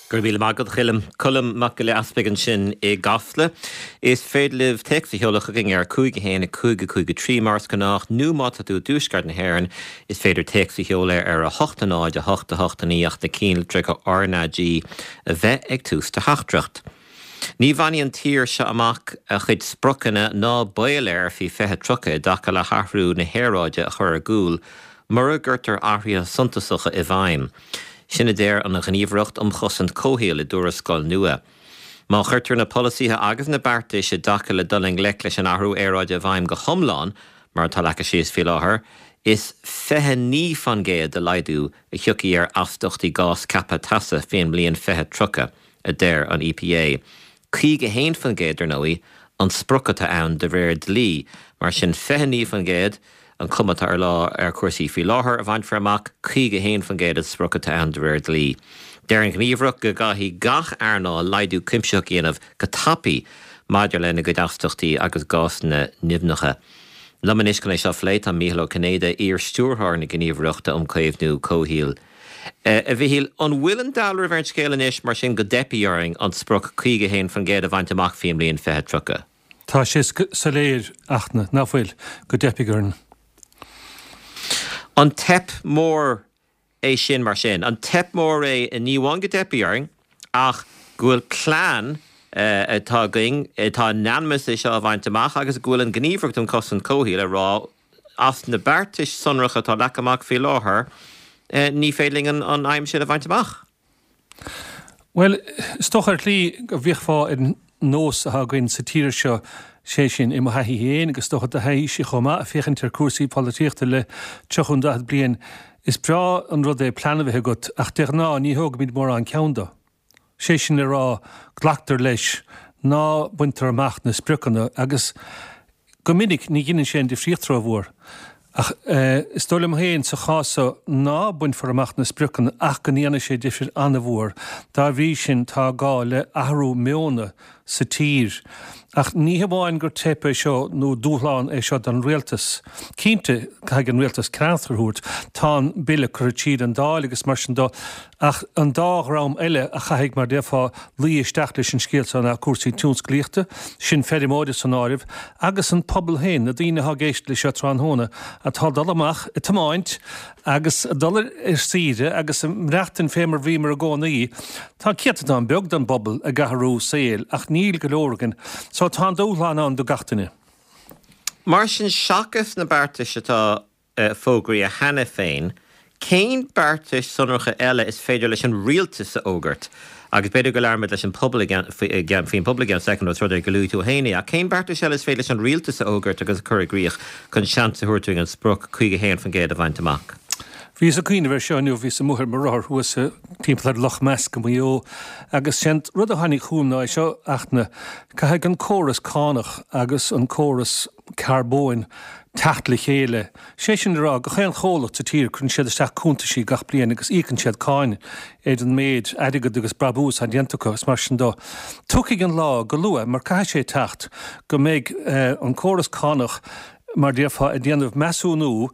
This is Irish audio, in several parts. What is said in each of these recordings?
Gurbil magad chilm colm macile aspigan sin I gafle is féidliv texi heolach ging cúige héna cúige 3 mars ganach nu mat tú dúsgard na hairan is féidir texi heola a 8 náid a 8 níocht na cín tre RNG a bheith ag tús de hachtracht. Ní bhaíonn tír se amach a chud sprochanna ná bail fi fethe trucha dacha le hathrú na héráide a chur a gúil mar a gurtar áthria suntasacha I bhaim. Sinna déir an a gníomhreacht chosant cóhéal dúra scoil nua. Má chuirtar na polisíthe agus na bearta sé dacha le duling lec leis an athrú éráide a bhaim go thomláin, mar tá lecha síos fi láthair, is fethe ní fan géad de leidú a thiocfaí aftochtaí gás cappa tasa féin blion fethe trucha a déir an EPA. Cíige héin fan géad nóí an sprocata ann de bhéir dlí, mar sin fethe ní fan géad an cumata lá cuasaí fi láthair a bhaint amach cíige héin fan géad sprocata ann de bhéir dlí. Déir an gníomhreacht go gaithí gach airná leidú cuimseach dhéanamh go tapaí maidir lena go deaftochtaí agus gás na nimnecha. Lamanis gan é seo fléit an Mícheál Cnéide ír stúrthar na gníomhreachta céimhnú cóhíal. A bhíhíl an bhfuilan dálar bhaint scéalan is mar sin go depiaring an sproc cíige héin fan géad a bhaint amach fion blion fethe trucha. Tá sé sa léir achna náfuil go depigarn. An tep mór é sin mar sin. An tep mór é a níháin go depiaring ach gúil plán atá going atá neanmas é seo a bhaint amach agus gúil an gníomhreacht an cosan cóhíal a rá as na beartais sonracha tá leach amach fi láthair ní féiling an aim sin a bhaint amach. Well, stochar lí go bhíochfá in nós a gin sa tíir seo sé sin I haithí héin agus stochar a haithí si chomá a féchan tar cuasaí políochta le 300 bliain is bra an rud é planmhethe gut ach deir ná ní thug míad mór an ceanda. Sé sin rá ghlaachtar leis ná buintear amach na spriccanna agus go minic ní ginn sé de fríochtra bhór. Ach, stolim héin sa chása ná buin for amach na spriccan ach gan íana sé difir anna bhór. Tá bhí sin tá gá le ahrú méona sa tír. Ach ní bháin gur tepa seo nó dúthláin é seo an rialtas. Cínte caig an rialtas crátharthút tá bille chuirtíad an dá agus mar sin dá ach an dá rám eile a chaigh mar defa lí isteach leis an scéalta na cuasaí túnsclíochta sin ferimóide san áirih agus an pobl héin na dtíine ha géist leis trán hóna a tá dal amach I tamáint agus dal síide agus reachtain fémar bhímar a gcónaí tá ciata an beag an bobbal a gaharú saoil ach níl go leorgan so tá dúthláin an do gatainine. Mar sin seachas na beartais atá fógraí a hena féin, cén beartais sonracha eile is féidir leis an rialtas a ógart, agus beidir go learmid leis an fín public an second or third goú tú héine, a cén beartais eile is féidir leis an rialtas a ógart agus chuirgríoch chun seansa thuirtúing an sproc cúige héin fan géad a bhaint amach. Vís a cuine bhar seanú vís a muthir marár huas a timpplair Loch Ness go mó agus sent rud a hanig chúmná seo achna caithg an córas cánach agus an córas carbóin tachtla chéile. Sé sin rá go chéan chólacht sa tír chun siad isteach cúnta sí gach blian agus ícann siad cáin éiad an méid adigad agus brabús a diantachas mar sin dó. Tucaigh an lá go lua mar cai sé tacht go méid an córas cánach mar déafá a déanamh measúnú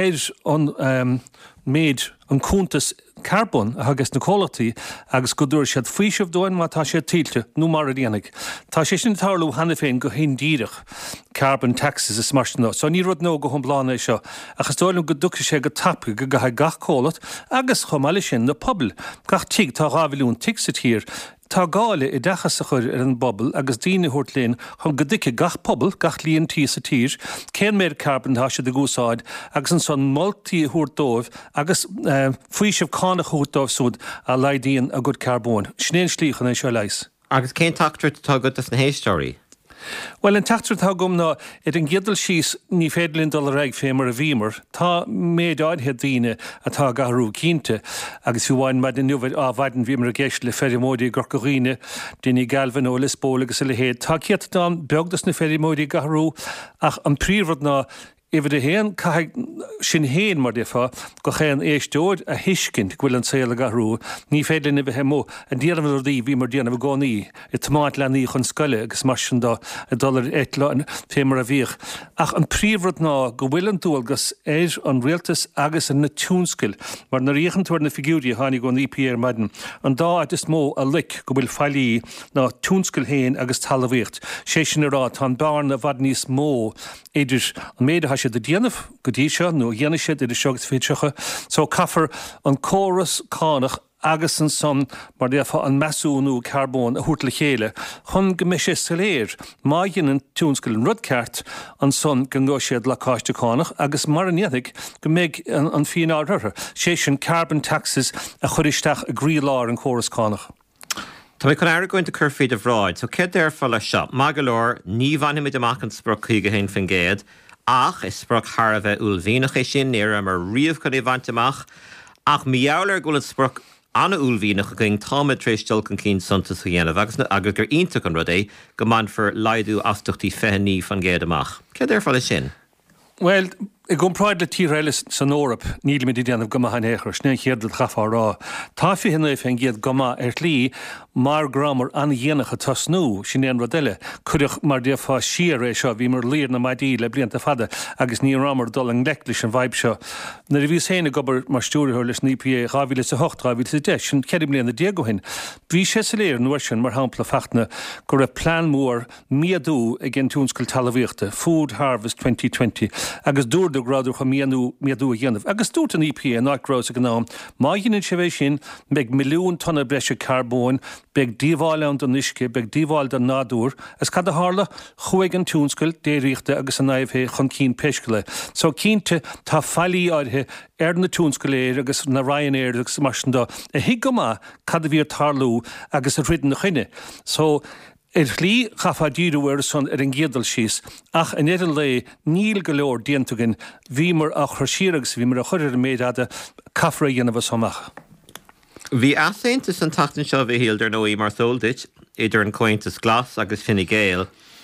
an méid an cúntas carbon a agus na cólachtaí agus go dúir siad faoisimh dóin má tá sé tíilte nó mar a dhéananig. Tá sé sin tarlú hena féin go hin díirech carbon taxes is mar ná. So ní rud nó go thomlána seo agus dóilm go dúcha sé go tappa go gaithe gach cólat agus chomáile sin na pobl. Gach tíigh tá rábhilún tic sa tír. Tá gáile I dechas a chuir an bobbal agus díine thuirt léin chun go dtí gach pobl gach líon tí sa tír, cén méid carbon tá sé de gúsáid agus an son moltí thuirt dóibh agus faoisimh cánach thuirt dóibh súd a leidíon a good carbón. Snéan slíchan é seo leis. Agus cén tactar tá gotas na héistóirí? Well, an tachtar tá gom ná an giadal síos ní féidirlinn dul raig fémar a bhímar, tá méid áidhe daoine atá gahrú cínte, agus bhhain maid in nuhaid bhaid an bhímar a gceist le ferimóidí gorcoghine, duine galvan ó lisbóla agus le héad. Tá ciat dá beagdas na ferimóidí gahrú, ach an príomhad ná Ifa de héan sin héan mar defa go chéan éistóid a hiiscint bhfuil an saola garú, ní féidir na bheit mó an díanamh dí bhí mar díanamh gáí I tomáit lenaí chun scoile agus mar sin dá $1 eitlein fémar a bhíoch. Ach an príomhrad ná go bhfuil an dúilgus an réaltas agus an na túnscail, mar na riochantóir na figúrí hánig go EPA maidin. An dá is mó a lic go bhfuil fáilí ná túnscail héin agus talmhaíocht. Sé sin ará tá barn a bhd níos mó idir an méide se de déanamh go dtí seo nó dhéana sé idir seogus féitecha, so caafar an córas cánach agus an son mar defa an measúnú carbón a thuirtla chéile, chun go mis sé saléir, má dhéanaan túnscail an rudceart an son go ngó siad le cáiste cánach, agus mar an iaddig go méid an fion áirthe, sé sin carbon taxes a churisteach a grílár an córas cánach. Tá mé chun air goin de curfeid a bhráid, so cé déir fall le seo, má go leor ní bhainimiid amach an sprog chuige héin fan géad, ach is sprog thar a bheith úlmhíach é sin níor mar riamh chun é bhaint amach, ach miálar go sprog anna úlmhíach a going táid tréistil an cín santas a dhéanamh, agus agus gur ionach an rud é go man for leidú astochtaí feithní fan géad amach. Cé déir fall sin? Well, I gom práid le tíreile san órap, níl mi déanamh goma han éair, sné chéardal chafá rá. Tá fi hinna féin géad goma lí mar gramar an dhéanacha tasnú sin éan rodile, chuideach mar défá siar é seo, bhí mar lír na maidí le blianta fada, agus ní ramar dul an leiclis an bhaib seo. Na bhí séna gobar mar stúrthir leis ní PA 2008, 2010, sin cedim bliana déag hin. Bhí sé sa léir nuair sin mar hampla fechtna gur a plán mór miadú ag an túnscail talmhaíochta, Food Harvest 2020, agus dúr gradú chu miadú a dhéanamh. Agus dút an EPA náicrás a gnám, má dhéanann sé bheith sin beag milliún tonna breise carbón, beag díomháil an don isce, beag díomháil don nádúr, as cad a hála chuig an túnscail déiríochta agus an naimhé chun cín peiscaile. So cínte tá fáilí áirithe na túnscail agus na Ryanair agus marsinda a hiig go má cad a bhír tarlú agus a ridan na chuine. So lí chafa díúir son an gédal síos, ach in éan le níl go leor déantugin bhímar a chuirsíragus bhímar a chuir méad a cafra dhéanamh somach. Bhí asaintas an tatan seo bhí hiildar nó mar soldit, idir an cointas glas agus Fine Gael,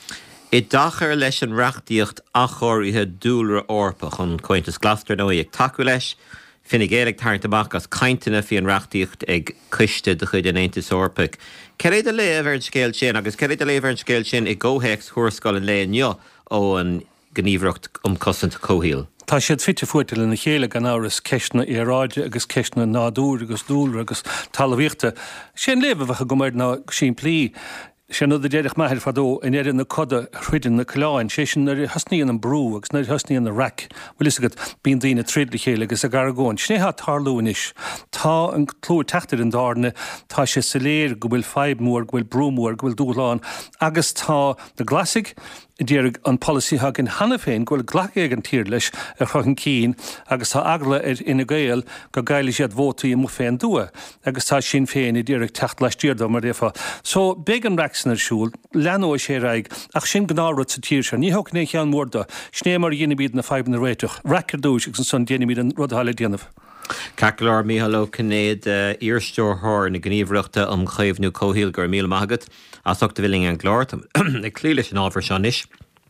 I dachar leis an reachtaíocht a choirthe dúlra orpa chun cointas glastar nó ag taú leis, Fine Gael ag tarint amach as caintina fi an reachtaíocht ag cuiste de chuid an Aontas Orpach. Ceréad a léamh ar an scéil sin, agus ceréad a léamh ar an scéil sin I ggóhéics thuairscoil an léonio ó an gníomhreacht cosanta cóhíal. Tá siad fitte fuirtil in na chéile gan áras ceisna éráide agus ceisna nádúr agus dúlra agus talmhaíochta. Sin léamh bheitcha go maid ná sin plí. Sin nó déireach maithir fadó in éidir na coda chuidan na chláin, sé sin nar hasníon an brú agus nar hasníon na rac, bhfuil is agad bíon daoine trídla chéile agus a garagóin. Snéthe tarlúin is. Tá an clúir teachtar an dáne, tá sé saléir go bhfuil feibmór, go bhfuil brúmór, go bhfuil dúláin, agus tá na glasig Dírig an policy hagin hanna féin gohfuil ghlacha an tír leis a chuchan cín agus tá agla ina gael go gaiile siad vótaí mo féin dua agus tá sin féin I dírig techt leis dírdá mar défa. So beg an rexan ar siúl, leanó sé raig ach sin gnárat sa tír se, ní hoc né chean mórda, sné mar dhéanamíd na feibna réiteach, record dúis ag san dhéanamíd an rudháile déanamh. Cacalar Míhalló Cnéad íorstúrthir na gníomhreachta chaomhnú cóhíal gur míle maigad as achta bhfuiling an gláir ag clí leis an ábhar seán is.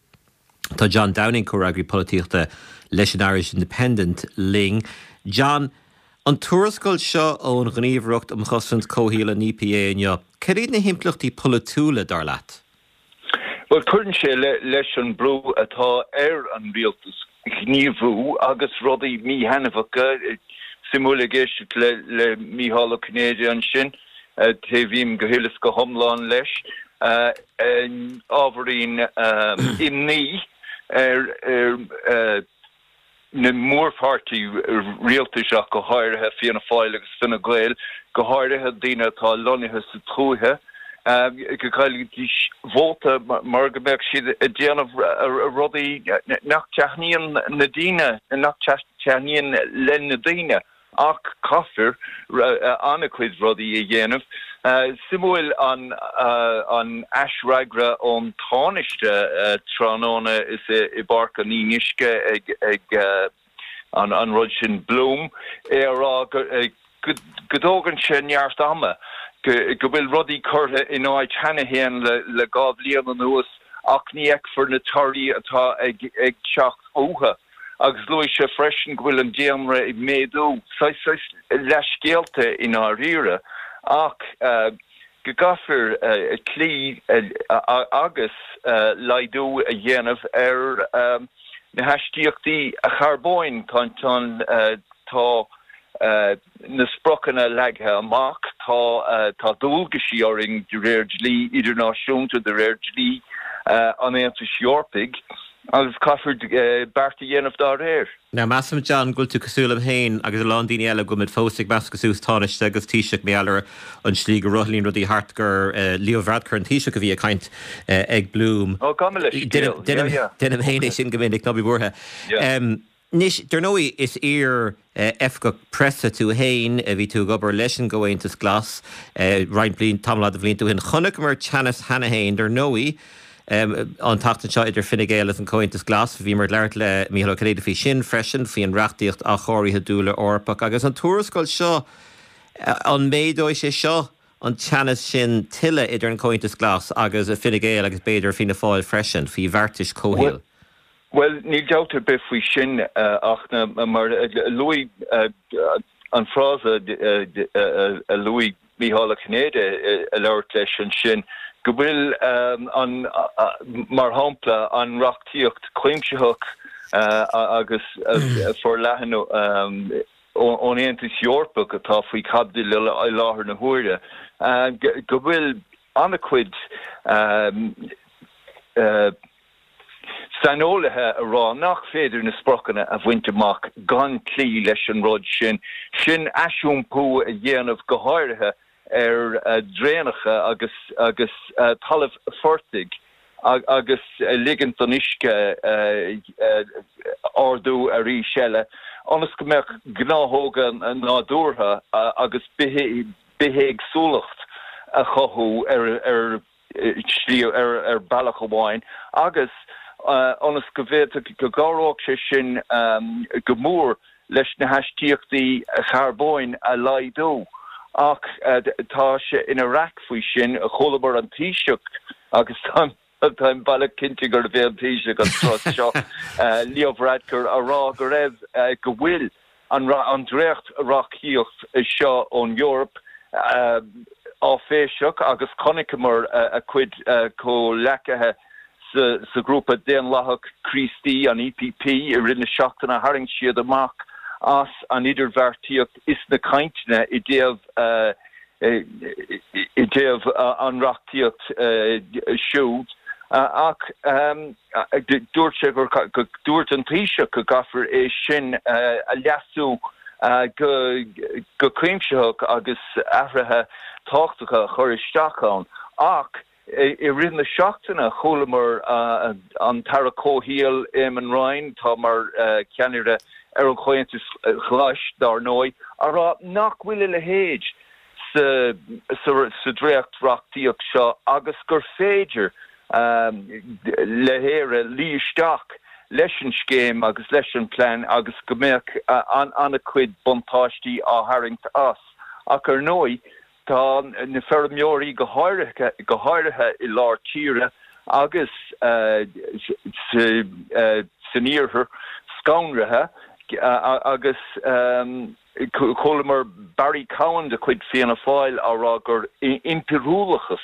Tá John Downing córagraí polítíochta leis an Irish Independent ling. John, an tuairiscáil seo ón gníomhreacht chosant cóhíal an EPA inniu, cead na himplachtaí politúla dar leat? Well, chuann sé leis an brú atá an rialtas gníomhú agus rudaí mítheanamhacha simúla géiste le Mícheál Cnéide an sin, té bhím go hilas go thomláin leis, an ábharín imní na mórpáirtí rialtaseach go háirithe fianna fáil agus Fine Gael, go háirithe daoine atá lonithe sa trúthe, go chailg bhóta mar go bheadh siad a déanamh rudaí nach teachníon na daoine, nach teachníon len na daoine, ach caithfir anna chuid rudaí a dhéanamh. Simúil an aisragra ón táiste tránóna is I barca ní níisce ag an rud sin blúm, rá godógan sin neart ama. Go bhfuil rudaí curtha in áid hena héan le gáb líon an nuas ach ní ag for na tarí atá ag teach ótha. agus Louis se freschen gwil an diamre médú leisgéalte in á rire ach gegaffer clí agus leidú a dhéanamh na hastíochttaí a charbóin tan tá na sprochanna legthe amach tá dúlgasíoring de réir lí idirnáisiúnta de réir lí an éanta Siorpig agus caithfir bearta dhéanamh dá réir. Na Massam John gúil tú cosúlam hain agus a lán daoine eile go mid fósaigh meas cosús táiste agus tíiseach méallar an slí go ruthlín rudí hartgur Leo Varadkar an tíiseach a bhí a caint ag blúm. Ó gamelis. Dennim haine sin go minic nobí búthe. Nis der nói is efgach pressa tú hain a bhí tú gobar leis an gohaintas glas rein blin tamlad a bhlín tú hin chonach mar Chanas Hanahain der nói an tatan seo idir Finnegélas an cointas glas bhí mar leart le Mícheál Céad fhí sin freisin hí an reachtaíocht a chóiríthe dúla orpach agus an túrascoil seo an médóid sé seo an Chanas sin tiile idir an cointas glas agus a Finnegéal agus beidir fina fáil freisin hí bhartis cóhéal. Well, ní doubt be fao sin ach na mar Louis an frása Louis Mícheál Cnéad a leirt leis an sin go bhfuil an mar hampla an reachtaíocht cuimseach agus for lehan ón Aontas Eorpach atá faoi cabdí le láthair na huaire go bhfuil anna cuid Stanólathe a rá nach féidir na sprochanna a bhainteach gan clí leis an rud sin asisiúmpú a dhéanamh go háirithe dréanacha agus talamh fortig agus ligant an isce ardú a rí seile anas go mbeadh gnáthóga nádúrtha agus bihéag súlacht a chothú ar bailach amháin agus anas go bhéad go gáróg sé sin go mór leis na hastíochtaí charbóin a laidú ach tá sé ina rac faoi sin a cholabar an tíiseach agus táim bailach cinnte gur bhéh an tíiseach an trás seo Leo Varadkar a rá go raibh go bhfuil an dréacht raachíocht seo ón Eorp á féiseach agus connicamar a cuid có lecathe sa grúpa déan láthach Christí an EPP i rinne seachtainna haring siad amach as an idirbheartaíocht is na caintne i déamh an reachtaíocht siúd ach dúirt an tíiseach go gafar é sin a leasú go cuimseach agus ahrathe táchtacha chuir isteachán ach I rinne seachtainna cholamar an tara cóhíal éman Ryan tá mar ceanire ar an chointas chláis dar nói a rá nach bhfuil le héid sa dréacht reachtaíocht seo agus gur féidir le héire líisteach leis an scéim agus leis an plán agus go mbeadh anna cuid bontáistí á haingt as ach ar nói tá na fermiorí go háirithe i lár tíre agus saníorthar scaunrathe agus cholamar Barry Cowan de chuid fianna fáil árá gur impirúlachas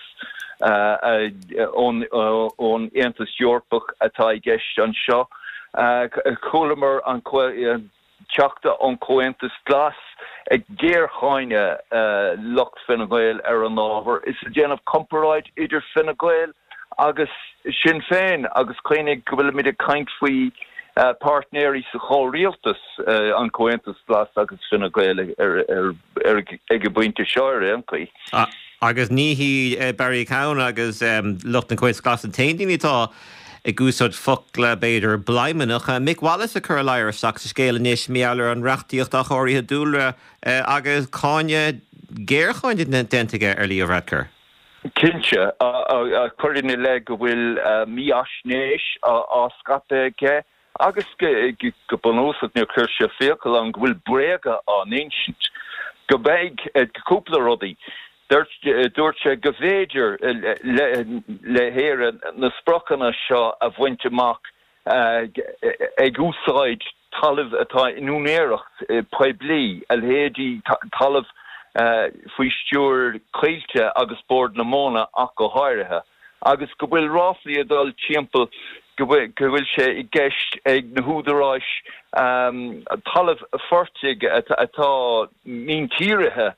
ón Aontas Eorpach atá I gceist an seo cholamar an teachta an Comhaintas Glas ag géarchaine lucht Fine Gael ar an ábhar is a déanamh comparáid idir Fine Gael agus Sinn Féin agus chuoinnig go bhfuil mid a caint faoi partnéirí sa chóil rialtas an Comhaintas Glas agus Fine Gael ag a buinte seoir an chuí. Agus níhí Barry Cowan agus lucht an Comhaintas Glas an taindínítá I gúsod fogla beidir blaimenach Mick Wallace a chur leir sa scéile níos méallar an reachtaíocht a chóiríthe dúla agus cáine géarchainte na dentige ar Leo Varadkar. Kinse chuirine le go bhfuil míasnéis á scape ge agus go bonúsat ní chuir se fécail an bhfuil bréga an ancient go bheith goúpla rudaí. Dúirt sé go bhéidir le héire na sprochanna seo a bhainteach ag úsáid talamh atá inúnéireacht poiblí alhéadí talamh faoi stúr cailte agus bord na móna ach go háirithe. Agus go bhfuil ráflaí a dul timpeall go bhfuil sé I gceist ag na húdaráis talamh fortig atá mín tíirithe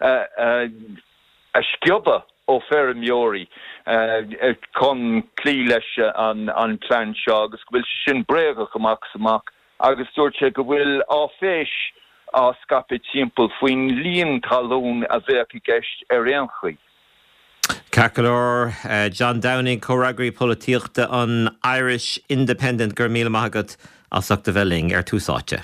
a sciobba ó Ferramjóri chun clí leis an plan seo agus go bhfuil sin bréagach amach agus dúirt sé go bhfuil á féis á scape timpeall faoin líon talún a bheith I gceist ar réanchaí. Cacalor, John Downing, co-ragri políochta an Irish Independent gur míle maigad asach de bhelling túsáte.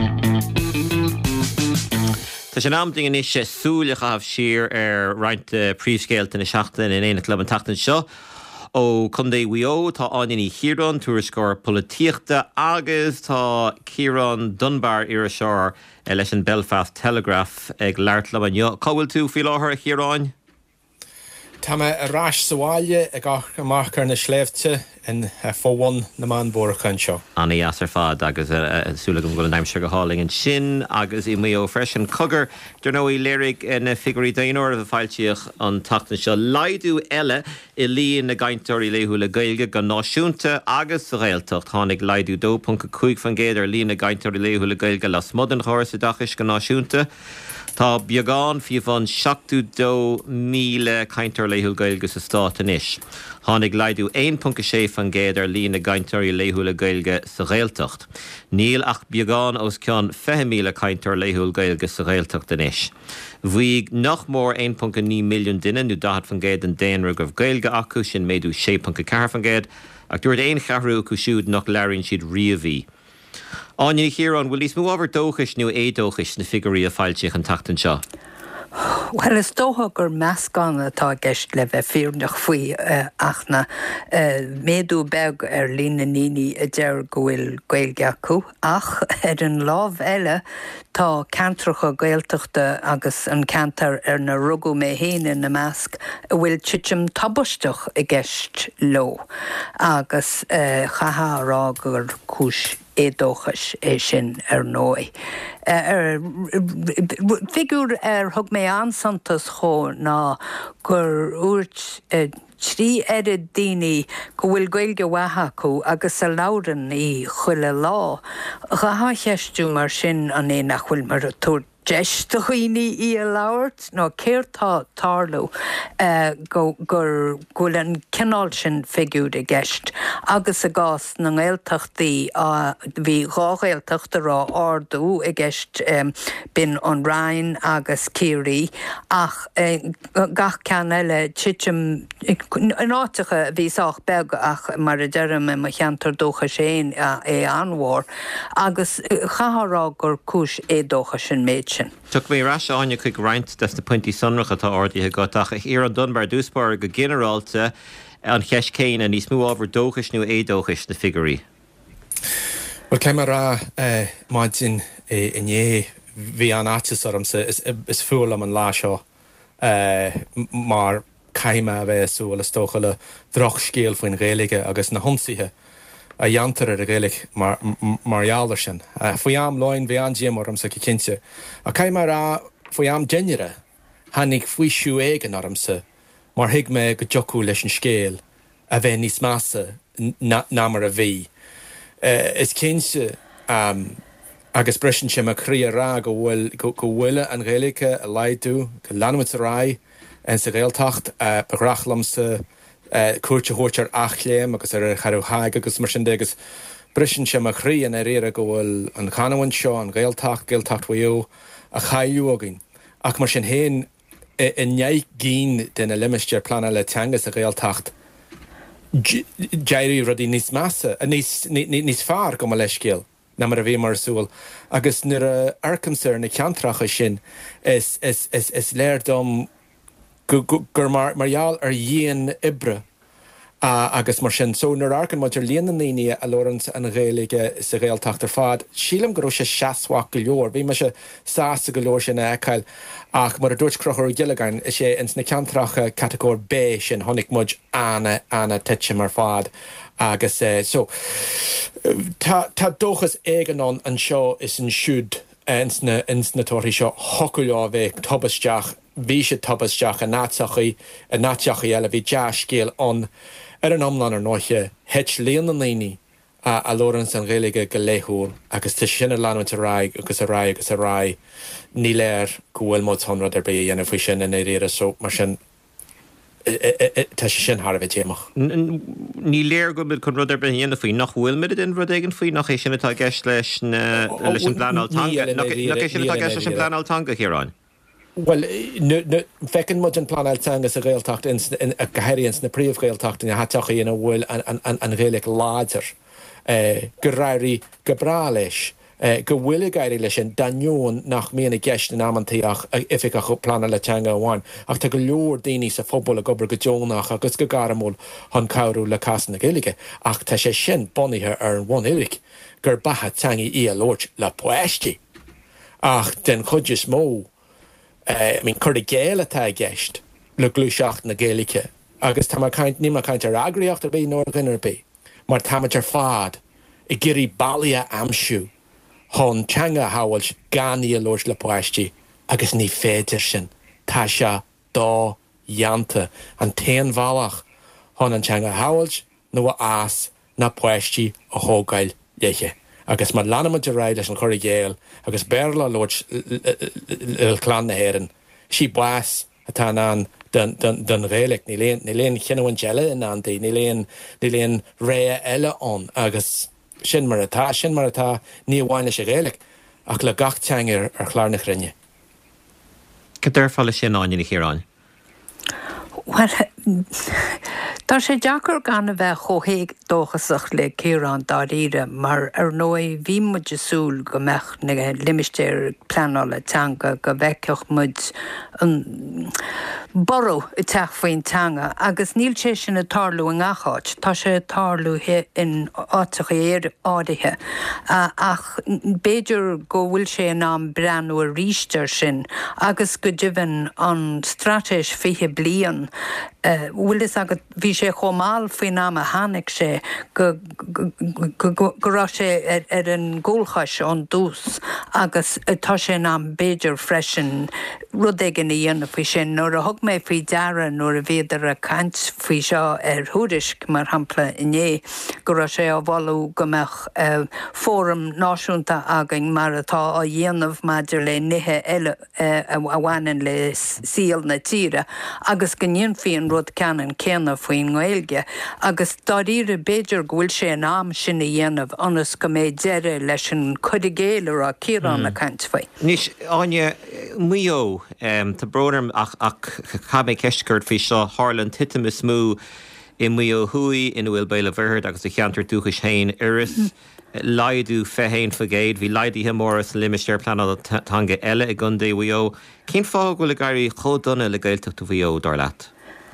Tá sé amding in isise súlacha haf sir roint príomhscéalta na seachtain in éana club an tachtain seo ó chundé WIO tá áiní Chiarán túrascóir políochta agus tá Ciarán Dunbar ar seoir leis an Belfast Telegraph ag leart le an Cábhfuil tú fi láthair a Chiarán? Tá me a ráis sáile ag marcar na sléimhte in fóhain na man bórachan seo. Anna asar fad agus súlagum go naimse go háling an sin agus I mé ó freisin cogur der nó I léirigh na figurí daonóir a fáiltíoch an tachtain seo laidú eile I líon na gainteoirí léithú le gailge go náisiúnta agus sa réaltacht tháinig laidú 2.5 fan géad ar líon na gainteoirí léithú le gailge las modan chóir sa dachas go náisiúnta. Tá beagán fiomhan 72,000 cainteoir léithúil gailge sa stát inis. Tháinig laidú 1.6 fan géad ar líon na gainteoirí léithúil le gailge sa réaltacht. Níl ach beagán os ceann 50,000 cainteoir léithúil gailge sa réaltacht inis. Bhuaigh nach mór 1.9 milliún duine nó 10 fan géad an déanra go gailge acu sin méadú 6.4 fan géad ach dúirt éon cheathrú acu siúd nach léironn siad riamhí. Áine Chiarán, bhfuil ís mú ábhar dóchas nó édóchas na figurí a fáilteach an tachtain seo? Well, is dótha gur meascán atá gceist le bheith fíornach faoi ach na méadú beg ar lína níní a deir go bhfuil gailge acu ach ar an lámh eile tá cantracha gailteachta agus an cantar ar na rugú mé héine na measc a bhfuil tiitim tabbaisteach i gceist lo agus chatha rá gur cúis édóchas é sin ar nói. Figúr thug mé ansantas chó ná gur úirt trí erid daoine go bhfuil gailge watha acu agus a labhrann í chuile lá. Chatha cheistú mar sin an é nach bhfuil mar a túirt deiste chuoine í a labhart nó céirtá tarlú gur bhfuil an cineál sin figúr i gceist agus a gás na nGaeltachtaí bhí gáilteachta rá ardú i gceist bin an Rhein agus Ciarí ach gach cean eile tiitim an áitecha bhíoch beg ach mar a deirem me cheantar dócha sé é anmhór agus chatharrá gur cúis é dócha sin méid. Tuach mé rás áine chuig roint des na pointí sonracha tá ordaithe gotach ar an Dunbar dúspáir go generalta an cheis céine níos mú ábhar dóchas nó édóchas na figurí. Well, céimar rá maidin inné bhí an áitis ormsa is fuail am an lá seo mar caiime a bheith súil is tócha le droch scéal faoin Gaeilge agus na honsaithe a dheantar ar a Gaeilge mar eálar sin. Faoi am láin bhí an déim ormsa go cinnte. A caiime rá faoi am dénere hanig faoi siú éigen ormsa mar hiig me go deocú leis an scéal a bheith níos measa ná mar a bhí. Is cinnte agus brisin sem a chrí rá go bhfuile an Gaeilge a laidú go leanmid a rá an sa Gaeltacht begrachlamsa cuairte thuirtear achléim agus ar charú haig agus mar sin agus brisin sem a chrí an éire go bhfuil an Chanahain seo an Gaeltacht WIO a chaú agin. Ach mar sin héin in neig gín den a limisteir plana le teangas a Gaeltacht Jairí rudí níos measa a níos fearr go leis céal na mar a bhí mar súil agus nuair a arcamsar na ceantracha sin is léir dom gur marall ar dhéon ibre agus mar sin so nar arcan muidir líana líine a Lawrence an réige sa réaltacht fad. Sílam go sé seaashaach go leor, bhí me se sásta go leor sin ecail ach mar a dúirt crochar gilegain is sé ins na ceantracha categór B sin honnig muid anna teitse mar fad. Agus so tá dóchas éigeán an seo is an siúd ins na tóirí seo hocuá bheith tobasteach, bhí sé tobasteach a náteachaí eile bhí deas céal an an amlan ar nóiche het léan an líní a Lawrence an réige go léthúil agus tá sinna leanúint a raig agus a raig ní léir go bhfuil mód honrad ar bé dhéanamh faoi sin in éire so mar sin tá sé sin Harbh déach. Ní léir go chun rud ar be dhéanana faoi nach bhfuil mid in rud éigen faoi nach é sinnatá gceist leis an pleáiltanga chéráin. Well, fecin mud an planáltanga a réaltacht a gohéiríonn na príomhréaltacht na hatteacha dhéana bhfuil an réalaigh láidir go rairí go brá leis go bhfuil gaiirí leis sin daneún nach míana gceist na ammantaíach ificha chu planáltanga amháin ach tá go leor daoine sa fóbal a gobar go deonach agus go garamúil an cabhrú le casan na gailige ach tá sé sin bonithe ar an bhain uirigh gur batha teangaí í a Lord le poisttí ach den chuide smó chuir a géile atá gceist le glúiseacht na Gaeilge agus tá ní caint ar agraíocht a bé nó gunnar bé mar táid ar fád I ggurí bailí amsú hon teanga hahail ganí a Lord le poisttí agus ní féidir sin tá se dá dheanta an taon bhealach hon an teanga hahail nó as na poisttí a thógáil leiche. Agus mar lanamid a raid leis an chuir géal agus béla Lord chlán na héan sí buas atá an den réalaigh ní léon chinhain geile in antaí ní léon ré eile an agus sin mar atá ní bhhaine sé réalaigh ach le gach teangar ar chláirnach rinne. Go dúir fáile sin áine chéráin. Well, tá sé deacar gan a bheith chomhéag dóchasach le cérán dá ire mar ar nói bhí muid súl go meach na limisteir pleanála teanga go bheiceach muid an boró I teach faoin teanga agus níl sé sin na tarlú an gacháid tá sé tarlú in áiticha áirithe ach béidir go bhfuil sé an am breanú a rísteir sin agus go dibhann an stratéis fiche blian bhfuil is agad bhí sé chomáil faoin am a hánig sé gorá sé ar an ggóilchais an dús agus tá sé am béidir freisin rudéigen í dhéanana faoi sin nóair a thug mé faoi dearan nóair a bhéidir a caint faoi seo ar thuairisc mar hampla inné gorá sé á bhallú go meach fórum náisiúnta againn mar atá á dhéanamh maidir le nithe eile a bhhainean le síal na tíre agus go níon faoin rud ceanan céanna faoin Gaeilge agus daríre béidir go bhfuil sé an am sin a dhéanamh anas go méid deire leis an chudigéile a círan a caint faoi. Níos áine muo tá brónarm ach chabé ceisgurt fao seo Harlan titim is smú I muo hui in bhfuil béile bhird agus a cheantar dúchas hain iris laidú fehéin fagéid hí laidíthe móras limisteir pleanálatanga eile I gundé bhuio. Cén fág bhfuil a gairí chodonna le gailteachta bhuio dar leat?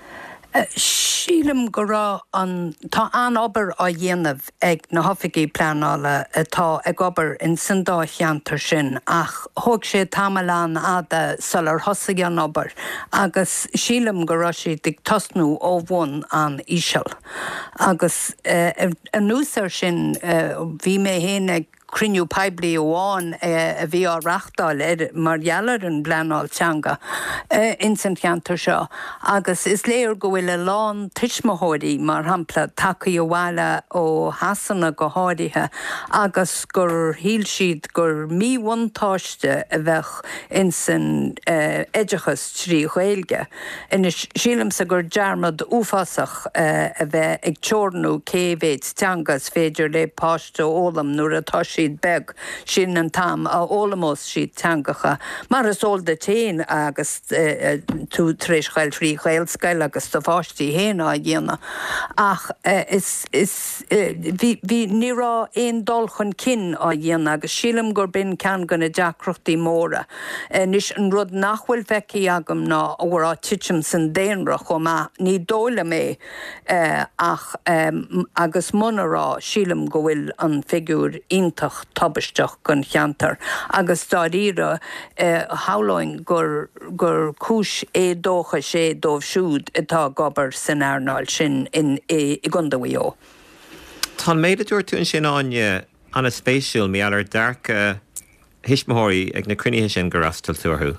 Sílim go rá tá an obair á dhéanamh ag na hofigaí pleanála atá ag obair in san dá cheantar sin ach thug sé tamalaán ada salar thosaigh an obair agus sílim go rá sé dig tosnú ó bhain an íseal agus an núsar sin bhí mé héana crinniú peblií óháin a bhí á reachtáil mar dhealar an bleanáil teanga in san cheantar seo agus is léir go bhfuil le lán tuismóirí mar hampla takeí ó bhile ó hasanna go háirithe agus gur híl siad gur míhaintáiste a bheith in san éidechas trí Gaeilge. Inis sílim sa gur dearmad úfasach a bheith ag teornú céhhéid teangas féidir le páiste ólam nuair atá siad beg sin an tam a ólamos siad tangacha. Mar is ól de téin agus tú tréis chail trí chailscail agus do fáistí héna a dhéana. Ach hí nírá éon dulchan cin a dhéana agus sílam gur bin cean gona deacrochtaí móra. Nis an rud nachhfuil feici agam ná órá titim san déanra chumá ní dóla mé ach agus munará sílam go bhfuil an figúr ítach tabbaisteach gon cheantar. Agus dáíra hálainn gur cúis dócha sé dómh siúd atá gobar san airnáil sin i gundahío. Tá méad dúir tún sin áine anna spéisiúil mé allar dearcha hismóirí ag na cruinithe sin gur astal túrthú.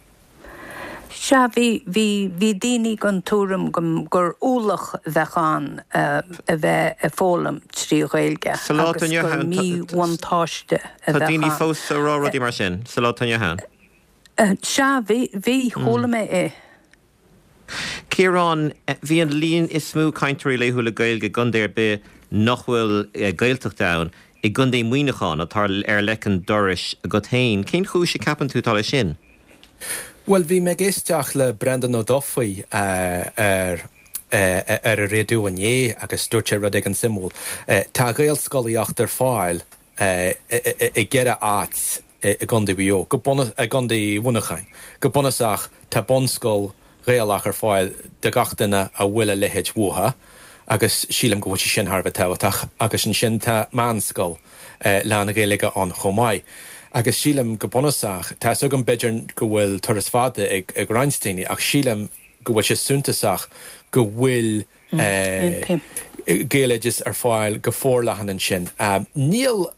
Se bhí daoine gon túram gur úlach bheitán a bheith fólam trí ghailge. Agus gur míhaintáiste Tá daoine fós a rá rudí mar sin, sa lá tanne han. Se bhí chola mé é. Ciarán, bhí an líon is smú cainteoirí léthúla gailge gundéir be nachhfuil gailteach dain I gundé muoineachán atá lechan doris go tain. Cén chúis sé capan tú tá sin? Well, bhí me géisteach le Brendan O'Duffy a réadú ané agus dúirte rud ag an simú. Tá gailscoilíocht ar fáil I gceire áit I gundé bhío, go gundé bhunachain. Go bunasach tá bonscoil réalach ar fáil de gachtainna a bhfuile lehéid bhuatha, agus sílam go bhfuil sin Harbh táhaach, agus an sin tá manscoil leanna géalaige an chomáid. Agus sílam go bunasach, tá sugam beidir go bhfuil turas fada ag Reinsteini, ach sílam go bhfuil sé suntasach go bhfuil géalaigis ar fáil go fórlachan an sin. Níl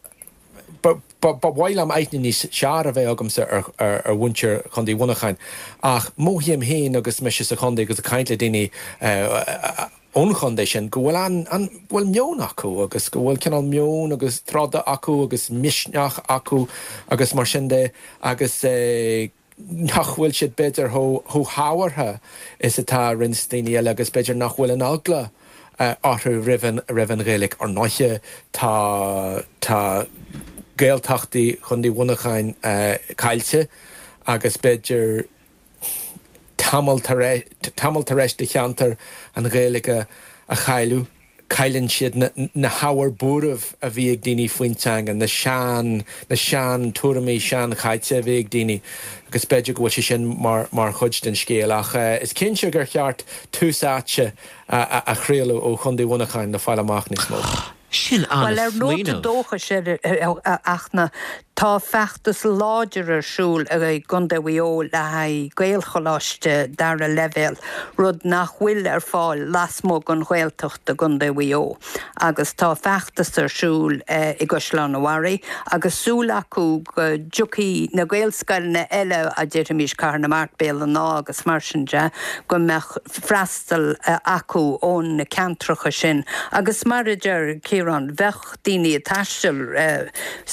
bhhail am eitní níos sear a bheith agamsa ar bhaintear chundí bhunachain, ach móthaim héin agus me sa chundé agus a caintla daoine ónchundé sin, go bhfuil an bhfuil meon acu, agus go bhfuil cinál meon agus tráda acu, agus misneach acu, agus mar sin de, agus nachhfuil siad beidir thó háhartha is atá rinstaoine eile agus beidir nachhfuil an agla áthú rivan réalaigh ar náithe tá gailteachtaí chundí bhunachain caiilte agus beidir tamil taréis de cheantar an réalaige a chailú cailann siad na háhar búrah a bhí ag daoine faointeanga na sean tuairimí sean chaite a bhí ag daoine agus beidir go bhfuil sin mar chuid den scéal ach is cinse gur cheart túsáte a chréalú ó chundí bhunachain na fáil amach níos mó. Sin Well, nóta dócha sé achna tá feachtas láidir arsúl a gunda bhío le gailcholáiste dar a level rud nach bhfuil ar fáil lasmó an ghailteacht a gunda bhío agus tá feachtas arsúl I Goslan Wari agus súla acu go dúcaí na gailscailna eile a deirimís carna martbéal an ná agus mar sinse go meach freastal acu ón na cantracha sin agus maridir Ciarán bheith daoine taistil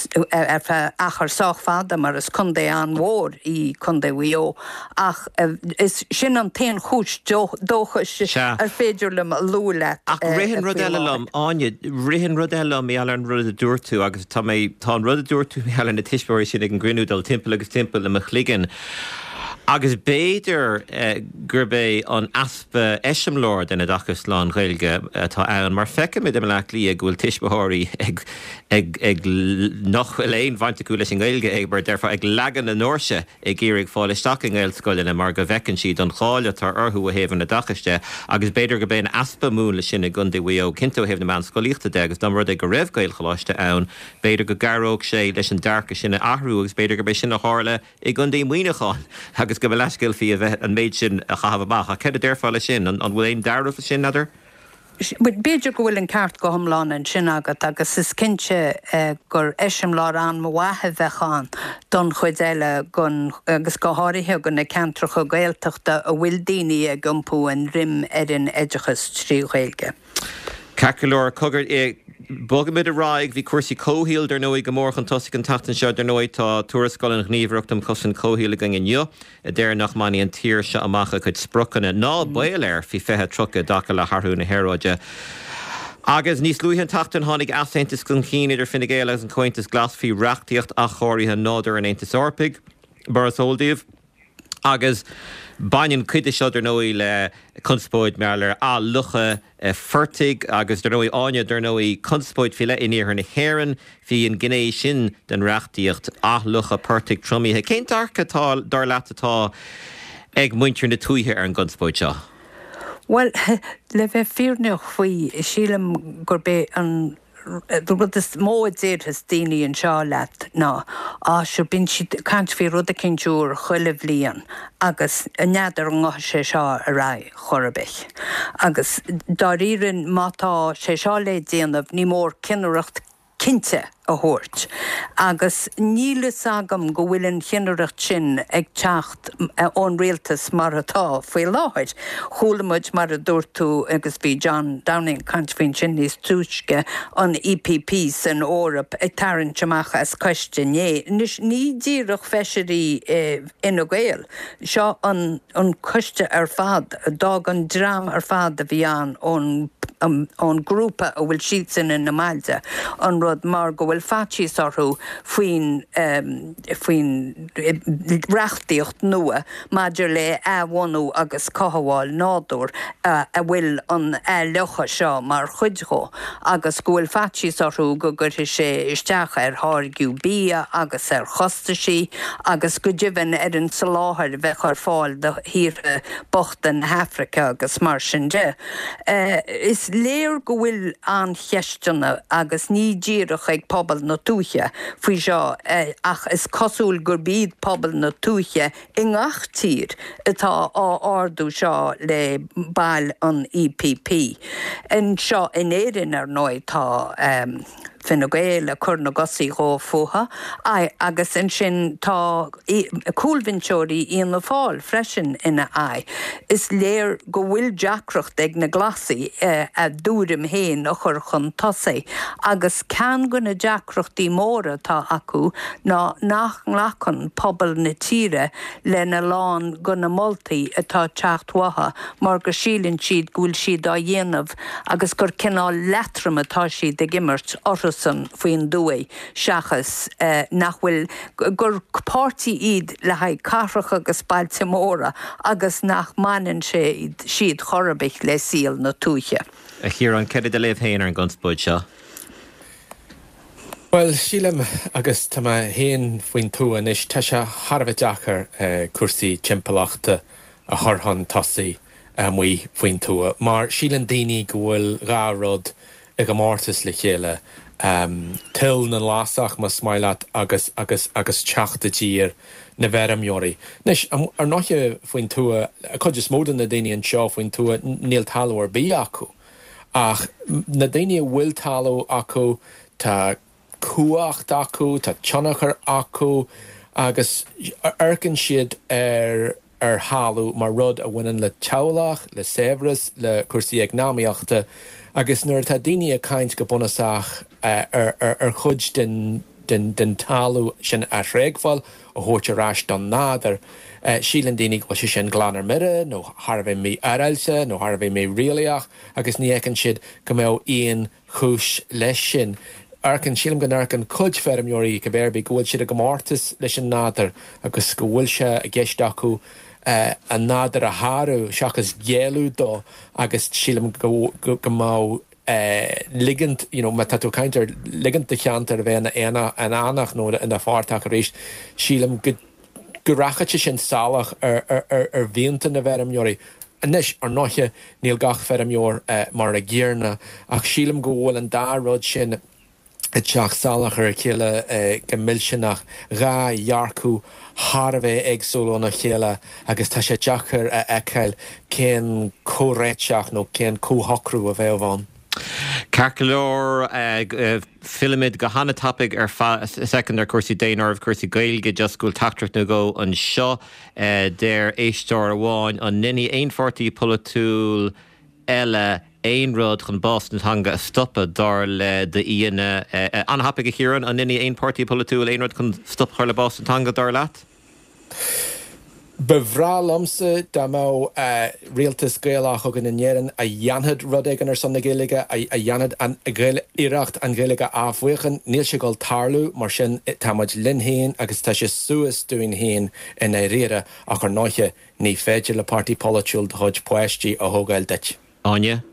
achar soch fada mar is cundé an mhór I cundé bhío ach is sin an taon chúis dóchas ar féidir le lúla ach rihin rudellam áine rihin rudellam I allan rud a dúirtú agus tá rud a dúirtú I allan na tiisbóirí sin ag an grinúdal timppla agus timppla le chligan agus béidir gurbé an aspa eisiomlór den a dachas lán ghailge tá ann mar feice mid am leach lí ag bhfuil tiisbóirí ag nachhfuil éon bhaintú leis an ghailge ag bar derfa ag legan na nóirse ag géirigh fáil isteach an ghailscoilena mar go bhecinn siad an cháile tar orthú a héamh na dachaiste agus béidir go béin aspa múl le sin a gundí bhío cinnte héamh na man scoilíochta de agus dom rud ag go raibh gailcholáiste ann béidir go garóg sé leis an dearcha sin ahrú agus béidir go bé sin na hála I gundí muoineachán agus go bhfuil leiscail fi a bheith an méid sin a chahabh a ced a déirfáile sin an bhfuil éon darmh sin nadidir? Beidir go bhfuil an ceart go thomláin an sin agat agus is cinse gur eisimlár an mhaithe bheitán don chuid eile agus go háirithe gon na cantracha gailteachta a bhfuil daoine ag gompú an rim an éidechas trí ghailge. Caculóir cogur Bogamid a raig hí cuasaí cóhíal dar nóí go mór an tosaigh an tatan seo dar nóid tá tuarascoil an gníomhreachtam cosan cóhíal gan inneo a déir nach maní an tír se amach chuid sprochanna ná bail fi fethe trocha dacha le harthú na héróide. Agus níos luúthain tachtain tháinig asaintas gon cín idir Fine Gael agus an cointas glasfií reachtaíocht a chóirithe náidir an Aontas Orpaig, Boris Oldíomh. Agus bainin cuide seo der nóí le conspóid meler a lucha fertig agus der nóí áine der nóí conspóid fiile iníar na héan fi an gné sin den reachtaíocht a lucha pertig tromíthe. Cén darcatá dar leatatá ag muintir na túithe ar an conspóid seo? Well, le bheith fearneach faoi sílam gur bé an rud is móid éad has daoine an seo leat ná se bin si cant fí rud a cinúr chuile bblion agus neadar an ngá sé seo a ra chorabich. Agus dá ríann mátá sé seo le déanamh ní mór cinneireacht cinnte a thuirt. Agus nílas agam go bhfuil an chinneireacht sin ag teacht ón rialtas mar atá faoi láthir. Chúlamuid mar a dúirtú agus bhí John Downing cantfinn sin níos túisce an EPP san órap ag tarann teach as coistené. Ní díreach feisirí ina Gael. Seo an coiste ar fad, dag an drám ar fad a bhí an grúpa a bhfuil siad sin in na Malta an rud mar go bhfuil fatís orthú faoin reachtaíocht nua maidir le bhhainú agus cathaháil nádúr a bhfuil an lecha seo mar chuidgó agus go bhfuil fatís orthú go gur sé isteach ar tháirgiú bia agus ar chostaisí agus go dibhann ar an sa láthir bheith ar fáil do híre bochtan Africa agus mar sin de. Is léir go bhfuil an cheistena agus ní díreach ag pobal na túithe faoi seo ach is cosúil gur bíad pobal na túithe i ngach tír atá ardú seo le bail an EPP. In seo in éireann ar nóid tá Fine Gael a chur na gosaí ró fuha agus in sin tá cúlvinseoirí íon na fáil freisin ina Is léir go bhfuil deacracht ag na glasaí a dúrim héin a chur chun tosaí agus cean go na deacrachtaí móra tá acu ná nach nghlachan pobal na tíre le na lán go na moltaí atá teachtmhatha mar go sílann siad gúil siad á dhéanamh agus gur cinál letram atá siad ag immert orthasan faoin dúé seachas nach bhfuil gur pártaí iad le haid carracha agus bailte móra agus nach manan siad chorabich le síl na túithe. A chiar an ceidir de léh héanaar an conspóid seo? Well, sílam agus tá héan faoin tú anis tá se Harbh deachar cuasaí timpachta a thorthan tosaí muoi faoin tú. Mar sílan daoine go bhfuil rárod ag go mórtas le chéile til na lásach mas smailad agus teachta dír na bheramjóí. Nis ar náithe faoin tú a chud is módan na daine an seo faoin tú níl talú ar bí acu. Ach na daine bhfuil talú acu tá cuacht acu, tá tionachar acu agus arcan siad ar hálú mar rud a bhainean le teolach, le sévras, le cuasaí agnámaíochta agus nuair tá daine a caint go bunasach ar chud den talú sin a réagháil a thuirte ráis don nádar sílan daoine go sé sin glánar mire nó Harbh mé airailte nó Harbh mé rialaach agus ní écann siad go mbeadh íon chúis leis sin. Arcan sílam gan arcan cud feramjóí go bhéirbí go bhfuil siad a go mórtas leis an nádar agus go bhfuil se a gceist acu a nádar a háú seachas géalú dó agus sílam go má ligand, me tatú caintear ligand de cheantar bheith an annach nó in a fártach a rééis sílam go rachate sin salach ar bhíonta na bheramjóí. Anis ar náithe níl gach feramjór mar a ggéarna ach sílam go bhfuil an dárod sin teach salach ar chéile go millsinach rá dhearcú Harbh agsúlú na chéile agus tá sé deachar a eiceil cén córéiteach nó cén cóthocrú a bheith bhain. Carcolór filimid go hanna tapig ar secondar cuasaí déanamh cuasaí Gaeilge just gúil tactracht nó go an seo déir éistear amháin an nini 140 polatúil eile ein rud chun Boston hanga stoppa dar le de íana anhapig a chiaran an nini 140 polatúil ein rud chun stop chuir le Boston hanga dar leat? Bevrálamse da má rialtas gaelach gan in éan a dhéanad rudagan ar san na Gaeilge a dhéanad an iirecht an Gaeilge ábhuachan níl se gáil tarlú mar sin táid linhéin agus tá sé suas dúin héin in é riire a chu náithe ní féidir le party politiúil chuid poisttí a thógáil deit. Anya?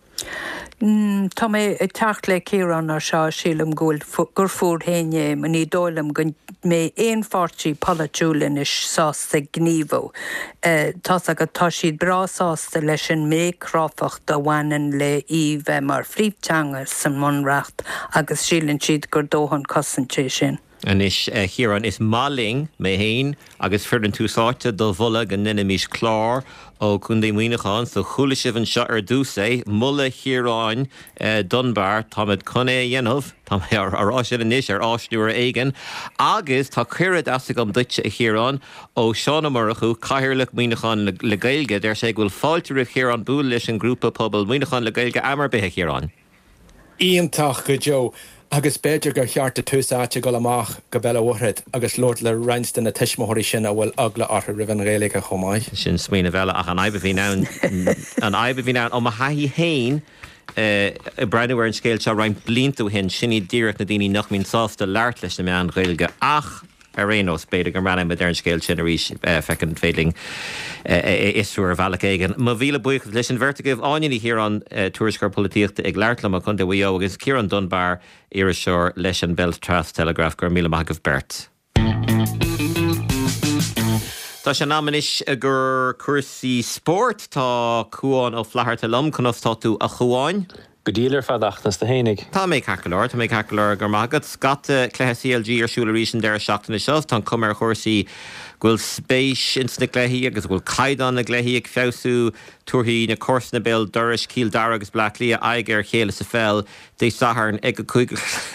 Tá mé techt le céran ar seo sílam gur fúr héine man ní dólam gon mé éon fáirtí politiúlin is sásta gníomh. Tá agad tá siad brásásta leis an mécráfacht do bhhainan le íomh mar phríomhteanga san mionreacht agus sílann siad gur dóhan cosintí sin. An is Chiaran is máling mé héin agus furin túsáte do bhula gan ninimís chlár ó chundé muoineán so chuúla sibh an seo ar dúsa mulla Chiaráin Dunbar táid conné dhéanamh tá arrá sin inis ar áisliúir aigen agus tá cuiread as gom duite a Chiaráin ó seánna mar acu caiirlach muoineán le Gaeilge der sé bhfuil fáiltear Chiaráin bú leis an grúpa pobl muoineán le Gaeilge amar bethe Chiaráin. Íontach go Joe. Agus beidir gur cheartta túsáte go amach go bella bhthreid agus Lord le reinstan na tiismóirí sin a bhfuil agla arth rivan Gaeilge chomáid. Sin smaoine bheile ach an aibe bhí ná ó haí héin i breanúir an scéil se raim blintú hin sinní díreach na daoine nach mín sásta leart leis na meán Gaeilge ach Arénos beidir go ranna med an scéil sin arís fecin féling isúir bhealach éigen. Má bhíle buich leis an vertigah áiní hir an tuairiscar políochta ag leirtlam a chun de bhío agus Ciaran Dunbar ar seoir leis an Beltras Telegraph gur míle maithagah bert. Tá sé námanis gur cuasaí sport tá cuáin ó fleharta lom chunas tá tú a chuáin. Godílar fadachtas de hénig. Tá mé cacalir gur mágad scata cléthe CLG ar siúla rísin deir seachtainna seo tá cumar chósaí ghfuil spéis ins na gléthaí agus bhfuil caidan na gléthaí ag feabhsú tuairthaí na córsna bil doris cíl dar agus blaclí a aige ar chéile sa fel dé saharn ag go chuig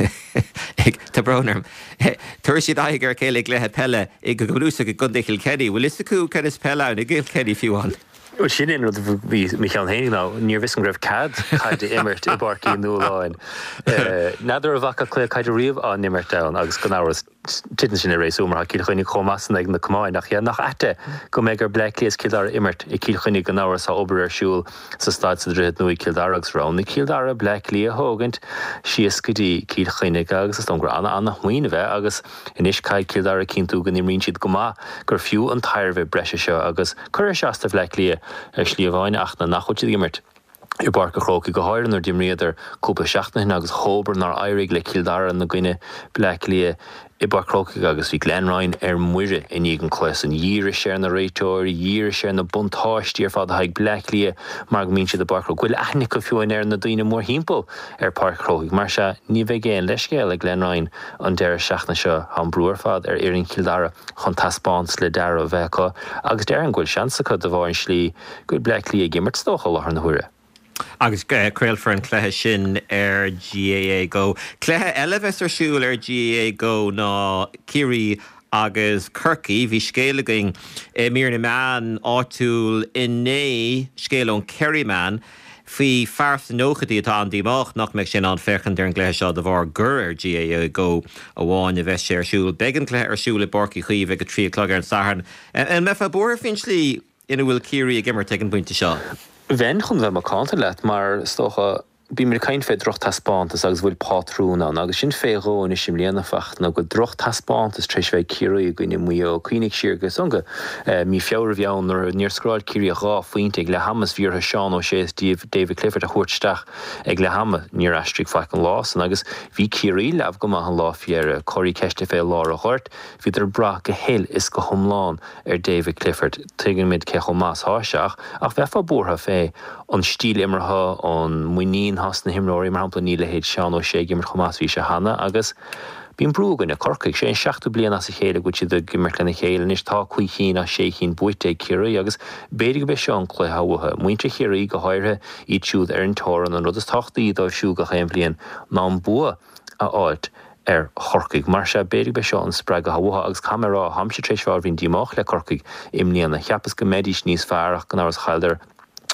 tá brnarm. Tuair siad aige ar chéile gléthe pelle ag go grúsa go gundéil cedí, bhfuil is acu cad is pelle an ag gil cedí fiúáin. Well, sin in bhí Michael Hénig ná níor visan raibh cad chaide imirt I barcí nualáin. Nadidir a bhacha clé caidir riomh an imirt down agus go náras titan sin a rééis úmar cíl chuinnig chomásan ag na cumáin nach aite go méid gur bleiclíos cildar imirt I cíl chuinnig go náras a obair siúil sa stáid sa dréad nuí cildar agus rán. Na cildar a bleiclí a thógant sios go dtí cíl chuinnig agus is gur anna chuoine bheith agus inis caiid cildar a cintú gan imrín siad go má gur fiú an tair bheith breise seo agus chuir seasta bleiclí slíomháin ach na nachchuid imirt. I barca chróca go háirann ar dimríidir cúpa seachtain agus hóbar nar éirigh le cildar na gcuine bleiclí I bar cróca agus bhí Glenryan muire in an chlais an díire sé na réiteoir, díire sé na buntáistí ar fád a haig bleiclí mar go mín siad a barcro ghuiil aithnic go fiúin ar na daoine mór hímpel ar parc chrócaigh mar se ní bheith géan leis céal le Glenryan an deir seachna seo an brúar fad ar éireann cildara chun taspáins le deara bheitcha agus deir an ghuiil seansacha do bháin slí ghuiil bleiclí ag imirt stocha lethar na huire. Agus creil for an cléthe sin ar GAA Go. Cléthe eilehes ar siúil ar GAA Go ná Kiri agus Kirky hí scéalaging mír na man áitiúil inné scéalón Kerryman fhí fearsa nóchadí atá an dímach nach meid sin an fechan ar an gléthe seo de bhar gur ar GAA Go a bháin a bheith sé ar siúil began cléthe ar siúil barcí chuomh ag go trí clog ar an saharn. An mefa búir fin slí ina bhfuil Kiri ag immer tegan buinte seo. Ven chun bheith mar cáanta leat mar stocha bí mar cain fé droch taspáantas agus bhfuil pátrúna agus sin féróin is sim léana facht na go droch taspáantas treis bheith Kiri a gine muo cuinig siar go songa mí feabhar bheann ar níor scráil Kiri a rá faointe ag le hamas bhíortha Seán ó sé David Clifford a chuirteach ag le hama níor astric faic an lás agus bhí Kiri leh go maith an lá fiar choirí ceiste fé lá a chuirt hí idir bra go héil is go thomláin ar David Clifford tuigeann mid cechil más háiseach ach bheith fá búrtha fé an stíl imirtha an muoín has na himráí mar hampla níle héad Seán ó sé gimir chomás bhí se hana agus bíon brúgan a corcaigh sé 16 bliana sa chéile go siad gimir lena chéile níos tá chuí chin a sé chin buite Kiri agus béidir go bheith Seán chlé hautha muinte Kiri go háirthe í siúd ar an tóran an rud is táchtaí dá siú go chéim blian ná an bua a áilt ar chorcaigh mar se béidir be Seán spreag a hautha agus camerará hamse tréis fear bhín dímach le corcaigh imlíana cheappas go médís níos fearach gan áras chaildar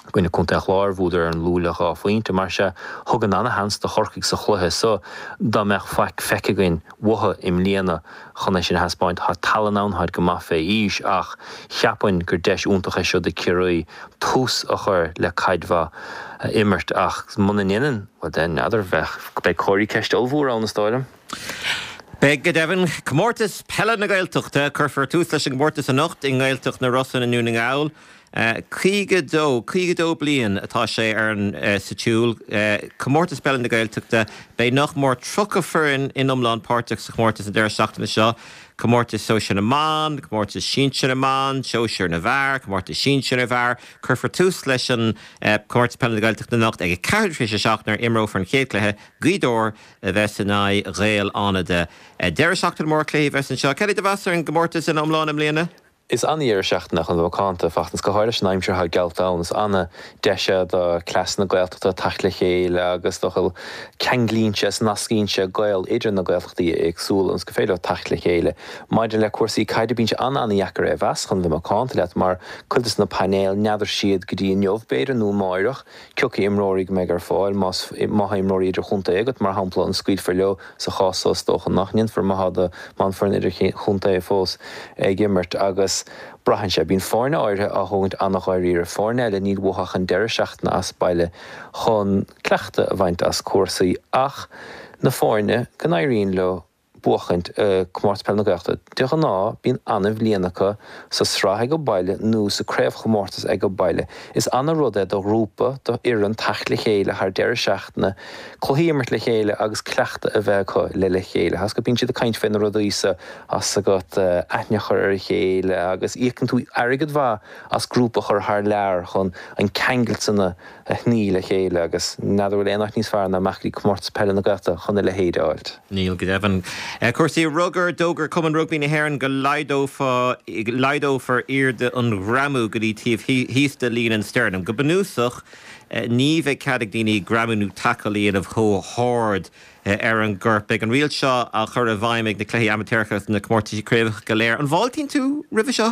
gwine cwnta chlár fwydr yn lwylach o fwynt, mar se hogan anna hans da chorcig sa chluthe, so da meach fecca gwyn wotha im liana chonna sin has baint ha talanawn had gamafe ish ach chiapain gur deis úntach seo de cirui tús a chur le caidva immert ach munaniennen, wat den nader vech bei cori ceist olfúr an stáilem. Beg Devin, Comórtas pelle na gailtuchta, Curfer tús leis an Comórtas a nocht in gailtucht na Rossan in Núning Owl. Críige dó blian atá sé ar an satúil. Comórtas pelle na gailtuchta, bei noch mór trucha furin in omláin párteach sa Comórtas a deir seachtain seo. Comórtas sóise na man, Comórtas síse na man, sóisiir na bhar, Comórtas síse na bhar, Curfer tús leis an Comórtas pelle na gailtuchta na nocht ag cairfis a seachnar imró for an chéadclathe Guidor a bheits in ai réal ána de deir seachtain mór cléh bheits an seo. Celi de bheits ar an Comórtas in omláin am líana? Is an íar seachtanach an bhcánta fachtans go háir sin aimimseir ha gealtáin is anna deise do clas na gailteachta tachtla chéile agus dochail ceanglínse nascínse gail idir na gailteachtaí agsúil ans go féidir tachtla chéile. Maidir le cuasaí caiide bíonse anna dheacar bheaschan bhí bhcánta leat mar chuiltas na panéil neadidir siad go dtí neomhbéidir nó máireach ceocha imróí go méid ar fáil maitha imróí idir chunta agat mar hampla an scuil for leo sa chásás dócha nachníonn for maithada man for idir chunta fós ag immert agus brahan sé bín fórne áire a thugant annach áiríre fórne le níl bhuachach an deire seachtainna as baile chun cleachta a bhaint as cuasaí ach na fórne gan éiríonn le buachant Comórtas pelle na gailteachta. Deocha ná bín anmh líanacha sa sráthaigh go baile nó sa craobh Comórtas ag go baile. Is anna rud do rúpa do iarran tacht le chéile ar deire seachtainna chluhíimmert le chéile agus cleachta a bheith le chéile. Has go bín siad a caint féin rud ísa as a go aithneachar ar chéile agus íocann tú airgad bha as grúpa chur th lear chun an ceangailsanna ní le chéile agus nadidir bhfuil éonach níos fearr na meachtaí Comórtas pelle na gailteachta chun le héide áilt. Níl go Devin. Cuasaí rugger dógur cuman rugbí na hhéireann go leidó for irde an gramú go dtí tíobh hísta líon an sternum. Go banúsach ní bheith cadig daoine gramúnú takeíonmh cho háard ar an gurpig an rial seo a chur a bhaimig na cléthaí amateurchas na Comórtas craobh go léir. An bháiltín tú ribh seo?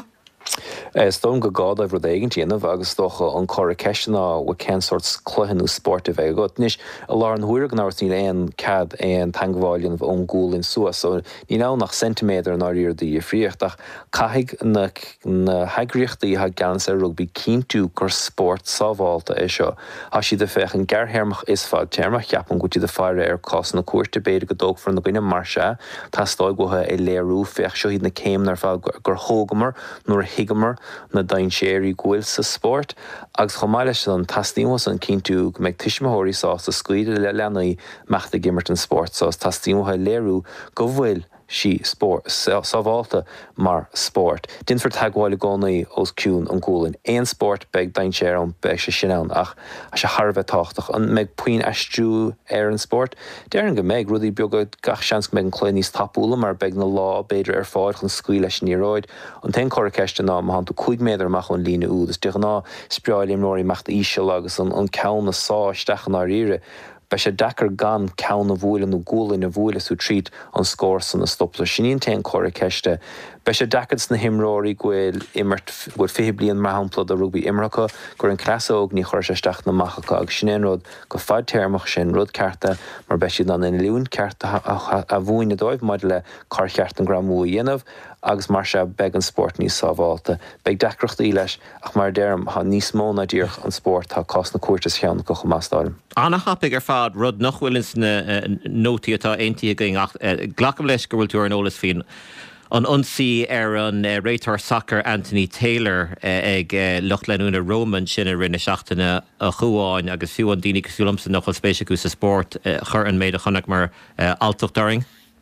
Stone go gád a bhd éigentíanamh agus docha an chora ceisina bh cén sorts cluthanú sport a bheith go. Nis a lá an thuair an áirt ní éon cad éon tangháilíonmh ón gúil in suas, so ní ná nach centiméadar an áiríir dí fríochtach caiigh na heagríochtaí ha gan sa rugbí cíntú gur sport sábháilta é seo. Tá siad a feich an gearthéirmach is fád tearmach ceapan go tíad a fearre ar cás na cuairte beidir go dóg for na gcuine mar se, tá stáid gotha é léirú feich seo híad na céimnar fáil gur thógamar nuair higamar na dain séirí gúil sa sport agus chomáile an tastímhas an cíntú go méid tuismóirí sá sa scuide le leanaí meachta gimmert an sport sá tastímtha léirú go bhfuil sí sport sábháilta mar sport. Din for tagháil gcónaí os ciún an gúlinn. Éon sport beag dain séir an beag se sinán ach a se Harbheith táchtach an méid puoin eistú ar an sport. Déireann go méid rudí beagad gach seans go méid an chluin níos tapúla mar beag na lá beidir ar fáil chun scuil leis níróid. An ten chora ceiste ná má hananta 5 méadar amach an lína úd. Is deach ná spreáil imróirí meachta íseal agus an ceann na sáisteach an áíre. Bei sé dechar gan ceann na bhúile nó gúla na bhúile sú tríd an scór san na stopla. Siníon ten chora ceiste. Bei sé decad na himróirí gúil immert bhfuil 5 bliain mar hampla do rugbí imreacha gur an creaóg ní chuir seisteach na machacha agus sin rud go fad téirmach sin rud cearta mar bei siad an in liún cearta a bhúin na dóibh maid le car cheart an gramú dhéanamh agus mar se beag an sport níos sábháilta. Beag decrochtaí leis ach mar déirm ha níos mó na ddíoch an sport tá cás na cuairtas cheann go chumastáilm. Anna hapig ar fad rud nach bhfuilins na nótaí atá aontaí ach ghlacham leis go bhfuil tú ar an ólas fin. An unsaí ar an réitar soccer Anthony Taylor ag Lochlanúna Roman sin a rinne seachtainna a chuáin agus fiú an daoine cosúlamsa nach spéisiú sa sport chur an méid a chonach mar altochtaring.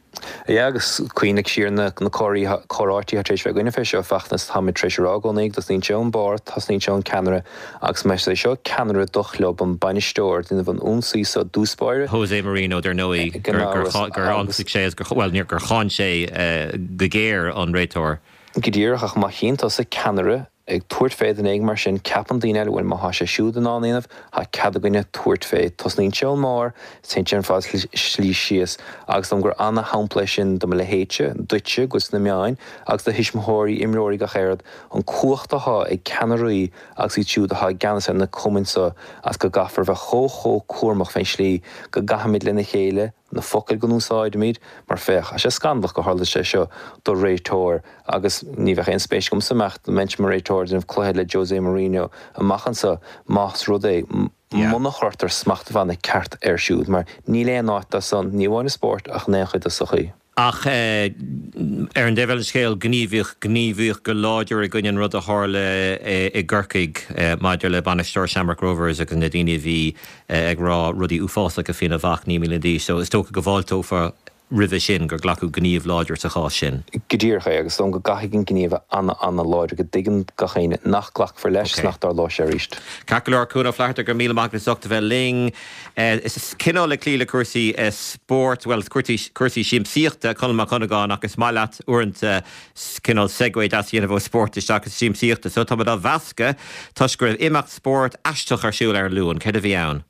agus cuioinnig siar na choráirtí a trééis bheith gine fé seo fachnas tá tréisirá gonaigh dos ní teón bar tas ní teón Canara agus me sé seo Canara dochlob an bainisteir duna bhan únsaí sa dúspáire. José Marino der nóí gur ansigh sé gur níor gur cháin sé go géir an réitor. Gidíirach má chénta sa Canara ag tuairt féid an éig mar sin ceapan daoine eile bhfuil má sé siúd an áíanamh ha cad aine tuairt féid tosnaín seol mór St. John fád slí síos agus am gur anna hampla sin do le héite duite gus na meáin agus do hisismóirí imróí go chéad an cuachtatá ag ceanaraí agus í siúd a ganas na cumansa as go gafar bheith chó cuamach féin slí go gahamid lena chéile na focail go úsáid míid mar fech a sé scandalach go hála sé seo do réitóir agus ní bheith éon spéis gom samecht mention mar réitóir den chluhéad le José Mourinho a machchansa más rud é muna chortar smacht bhana ceart siúd mar ní léon áit san ní bháin sport ach néchuid a sochaí. Ach ar an déhfuil scéal gníomhíoch go láidir a gcuinean rud a hála i ggurcaig maidir le Bannisteoir Shamrock Rovers agus na daoine bhí ag rá rudí uafása go fina bhach ní milidí, so is tócha go bháiltó for ribh sin gur ghlacu gníomh láidir sa chá sin. Godíorcha agus don go gaithigin gníomh anna láidir go dtigann gachéine nach ghlach for leis nach dar lá sé ríist. Cacalir cúna fleachtar gur míle mágna soachta bheith ling. Is cinál le clíle cuasaí sport, well cuasaí siamsaíochta chunamach chunagáin agus maileat uaireanta cinál segwaid as dhéanamh sport is agus siamsaíochta, so tá a bhasca tá go raibh imeacht sport aisteach ar siúil ar luúin, céad a bhí ann.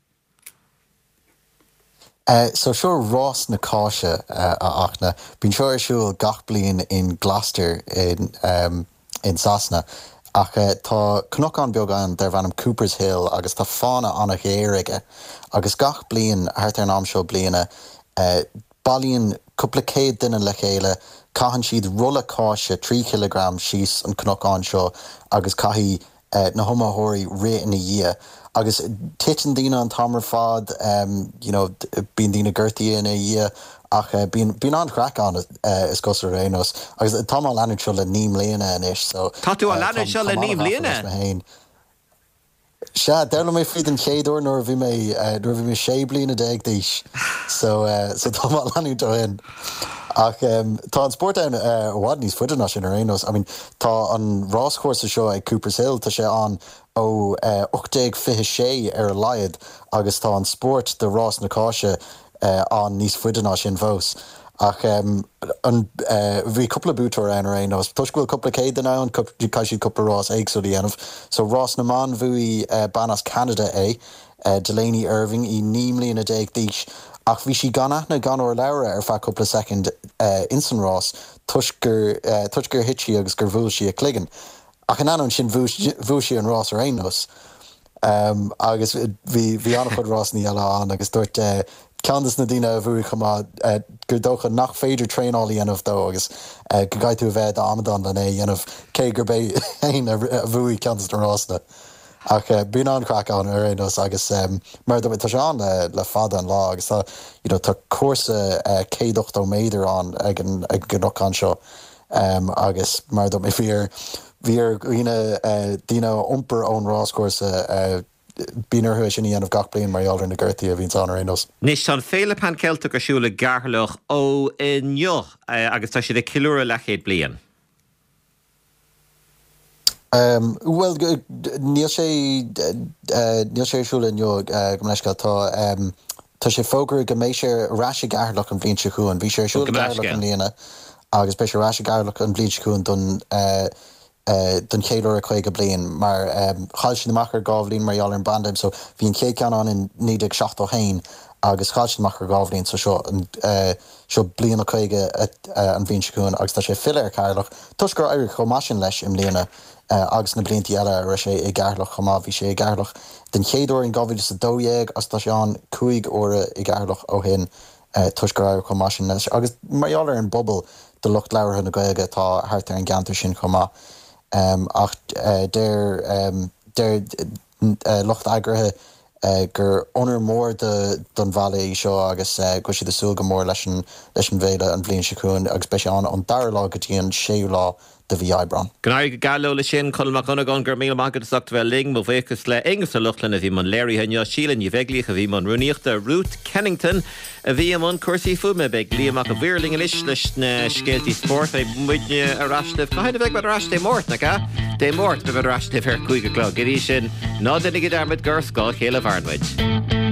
So sure Ross na cáise achna. Bín sure siúil gach blion in Gloucester in Sassna. Ach tá cnocán beagán der bhanam Cooper's Hill agus tá fána anna chéirige. Agus gach blion hart ar am seo bliana balíon cúpla céad duine le chéile caitheann siad rulla cáise 3 kg síos an cnocán seo agus caithí na homathirí ré ina dhia. Agus titan dína an tamar fad, bín dína gurtaí ina dhia ach bín an chracán is cos a rénos. Agus tá an leanú seo le níom léana inis. Tá tú an leanú seo le níom léana? Se, derla mé fríd an chéadúir nuair bhí mé sé bliana déag díis. So tá an leanú do hin. Ach tá an sport an bhhad níos fuidirna sin ar rénos. Tá an ráscóirsa seo ag Cooper's Hill tá sé an ó 8:56 ar laiad agus tá an sport de rás na cáise an níos fuidirna sin bhós. Ach bhí cúpla bútar an rénos. Tuisgúil cúpla céad an an caiisiad cúpla rás éagsúlaí dhéanamh. So rás na man bhuaí Banas Canada Delaney Irving í níom líana déag díis. Ach bhí si gan aithna gan ó leabhar ar feadh cúpla second insan rás tuisgur hití agus gur bhúil si a cligan. Ach an ann sin bhúil si an rás ar rénos. Agus bhí annach chud rás ní eile an agus dúirt ceandas na dtíine bhuaí chumá gur dócha nach féidir tréálaí dhéanamh dó agus go gaiith tú bheith Amadan lena dhéanamh cé gur bé hain a bhuaí ceantas na rásna. Ach bín an cracán ar rénos agus mar do tá an le fada an lá agus tá cuasa 180 méidir an ag an gnocán seo agus mar do bhíar ine dína umpar ón ráscóirsa bínar thuis sin íanamh gach blion mar eallar na gurtaí a bhín an rénos. Nis tá féile pan ceilteach arsúla garthaloch ó inneo agus tá siad kilúra le chéad blian. Well, níl sé siúla inneo go leisca tá sé fógur go mééis sé ráise garthaloch an bblion siúin, bhí sé siúla garthaloch an líana agus bé sé ráise garthaloch an bblion siúin don chéadúir a chuig go blion, mar chail sin amach ar gábhlín mar eallar an bandim, so bhíon chéad cean an in 1971 agus chail sin amach ar gábhlín so seo blion a chuige an bblion siúin agus tá sé fill ar carlach. Tus gur éir chomáisisin leis im léana agus na bliantí eile ar sé i garlach chomá bhí sé i garlach. Den chéadúir in gábhíle sa dóhéag as tá sé an 5 óra i garlach ó hin tus gur éir chomáisisin leis. Agus mar eallar an bobbal de lucht leabhartha na gaige tá thart ar an gantar sin chomá. Ach der lucht agrathe gur onar mór don bhela seo agus go si de súga mór leis an bhéile an bblion siúin agus be an dar lá go dtíon 6 lá de bhí ebran. Gnáir go galó le sin chunamach chunagáin gur míle mágad sacht bheith ling mo bhéchas le agus a luchtlanna bhí man léirí henne sílan í bheitglíoch a bhí man runíochta Ruth Kennington a bhí man cuasaí fume beag líamach a bhíorling leis na scéaltaí sport é muidne a rastlih chuine bheith bad ras dé mórt na ga dé mórt be bad rastlih ar 5 o'clock. Gerí sin ná dennig go dermid gur scáil chéile bharnmuid.